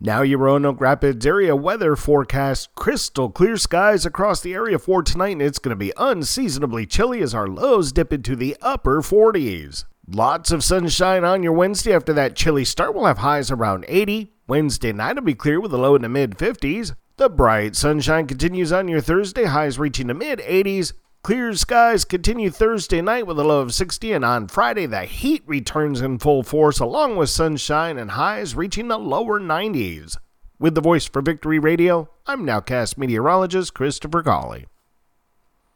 Now your Roanoke Rapids area weather forecast. Crystal clear skies across the area for tonight, and it's going to be unseasonably chilly as our lows dip into the upper 40s. Lots of sunshine on your Wednesday. After that chilly start, we'll have highs around 80. Wednesday night will be clear with a low in the mid-50s. The bright sunshine continues on your Thursday, highs reaching the mid-80s. Clear skies continue Thursday night with a low of 60, and on Friday the heat returns in full force along with sunshine and highs reaching the lower 90s. With the Voice for Victory Radio, I'm Nowcast meteorologist Christopher Cawley.